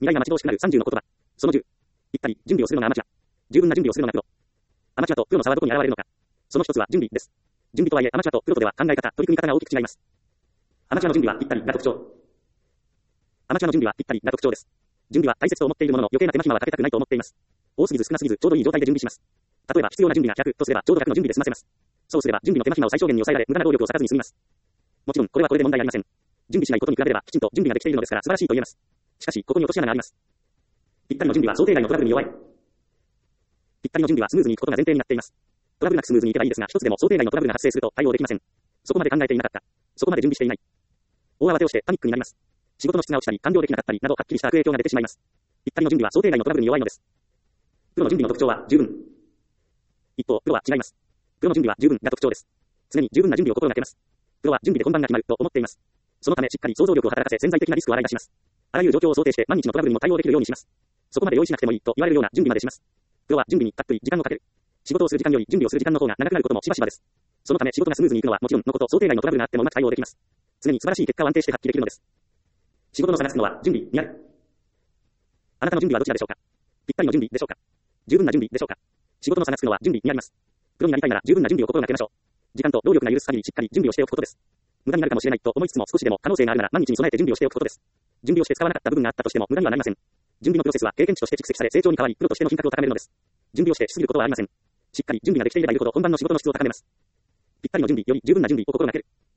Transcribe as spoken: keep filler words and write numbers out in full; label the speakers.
Speaker 1: 未来が待ち遠しくなるさんじゅうの言葉。そのじゅう。ぴったり、準備をするのがアマチュア。十分な準備をするのがプロ。アマチュアとプロの差はどこに現れるのか。その一つは準備です。準備とはいえ、アマチュアとプロとでは考え方、取り組み方が大きく違います。アマチュアの準備はぴったりが特徴。アマチュアの準備はぴったりが特徴です。準備は大切と思っているものの余計な手間暇はかけたくないと思っています。多すぎず少なすぎずちょうどいい状態で準備します。例えば必要な準備がひゃくとすればちょうどひゃくの準備で済ませます。そうすれば準備の手間暇を最小限に抑えられ無駄な労力を割かずに済みます。もちろんこれはこれで問題ありません。準備しないことに比べればきちんと準備ができているのですから素晴らしいと言えます。しかしここに落とし穴があります。ぴったりの準備は想定外のトラブルに弱い。ぴったりの準備はスムーズにいくことが前提になっています。トラブルなくスムーズにいけばいいですが、一つでも想定外のトラブルが発生すると対応できません。そこまで考えていなかった。そこまで準備していない。大慌てをしてパニックになります。仕事の質が落ちたり、完了できなかったりなどはっきりした悪影響が出てしまいます。ぴったりの準備は想定外のトラブルに弱いのです。プロの準備の特徴は十分。一方、プロは違います。プロの準備は十分が特徴です。常に十分な準備を心がけます。プロは準備で本番が決まると思っています。そのためしっかり想像力を働かせ潜在的なリスクを洗い出します。あらゆる状況を想定して万日のトラブルにも対応できるようにします。そこまで用意しなくてもいいと言われるような準備までします。プロは準備にたっぷり時間をかける。仕事をする時間より準備をする時間の方が長くなることもしばしばです。そのため仕事がスムーズにいくのはもちろんのこと、想定外のトラブルがあってもうまく対応できます。常に素晴らしい結果を安定して発揮できるのです。仕事の差がつくのは準備にある。あなたの準備はどちらでしょうか。ぴったりの準備でしょうか。十分な準備でしょうか。仕事の差がつくのは準備にあります。プロになりたいなら十分な準備を心がけましょう。時間と労力が許す限りしっかり準備をしておくことです。無駄になるかもしれないと思いつつも少しでも可能性があるなら万日に備えて準備をしておくことです。準備をして使わなかった部分があったとしても無駄にはなりません。準備のプロセスは経験値として蓄積され成長に変わりプロとしての品格を高めるのです。準備をしてしすぎることはありません。しっかり準備ができていればいるほど本番の仕事の質を高めます。ぴったりの準備より十分な準備を心がける。